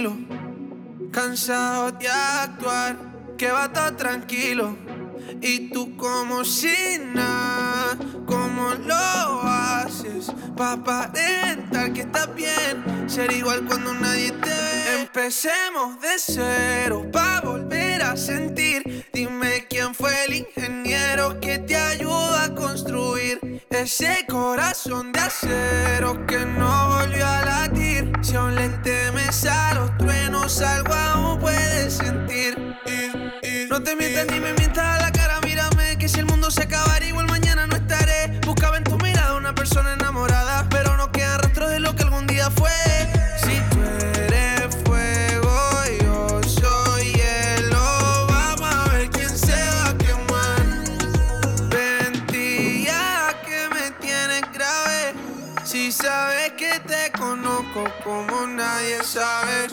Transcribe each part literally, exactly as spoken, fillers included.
tranquilo, cansado de actuar, que va todo tranquilo. Y tú como si nada, ¿cómo lo haces? Pa' aparentar que estás bien, ser igual cuando nadie te ve. Empecemos de cero, pa' volver a sentir. Dime quién fue el ingeniero que te ayuda a construir ese corazón de acero que no volvió a latir. Si aún le temes a los truenos, algo aún puedes sentir. No te mientas ni me mientas a la cara, mírame, que si el mundo se acabara igual mañana no estaré. Buscaba en tu mirada una persona enamorada, pero no quedan rastros de lo que algún día fue. Si tú eres fuego, yo soy hielo, vamos a ver quién se va a quemar. Mentira que me tienes grave, si sabes que te conozco como nadie sabe.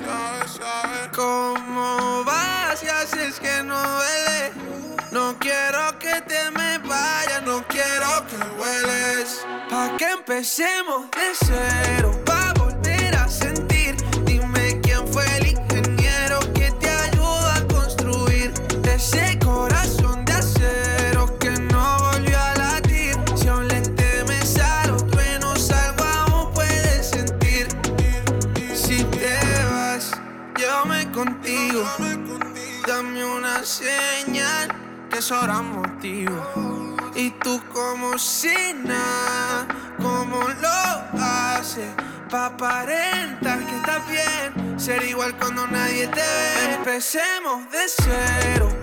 ¿Cómo vas si haces que no duele? No quiero que te me vayas, no quiero que hueles. Pa' que empecemos de cero, pa' volver a sentir. Dime quién fue el ingeniero que te ayuda a construir ese corazón de acero que no volvió a latir. Si aún le temes a los truenos, algo aún puedes sentir. Si te vas, llévame contigo, dame una señal que sobra motivo. Y tú como si nada, ¿cómo lo haces? Pa' aparentar que estás bien, ser igual cuando nadie te ve. Empecemos de cero,